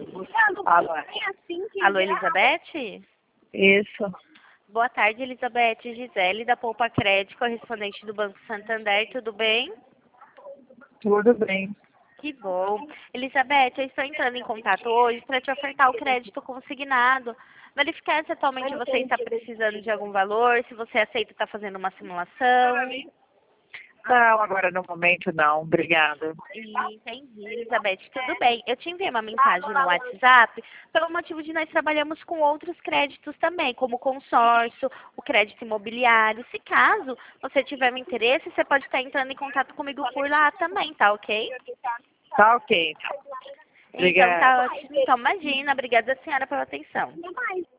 Alô, Alô, Elizabeth? isso, Boa tarde, Elizabeth. Gisele, da Poupa Crédito, correspondente do Banco Santander, tudo bem? tudo bem. Que bom. Elizabeth, eu estou entrando em contato hoje para te ofertar o crédito consignado. Verificar se atualmente você está precisando de algum valor, se você aceita estar fazendo uma simulação. Não, agora no momento não, obrigada. Entendi, Elizabeth, tudo bem. Eu te enviei uma mensagem no WhatsApp pelo motivo de nós trabalhamos com outros créditos também, como o consórcio, o crédito imobiliário. Se caso você tiver um interesse, você pode estar entrando em contato comigo por lá também, tá ok? Tá ok, então. Então Obrigada. tá ótimo. Então, imagina, obrigada senhora pela atenção.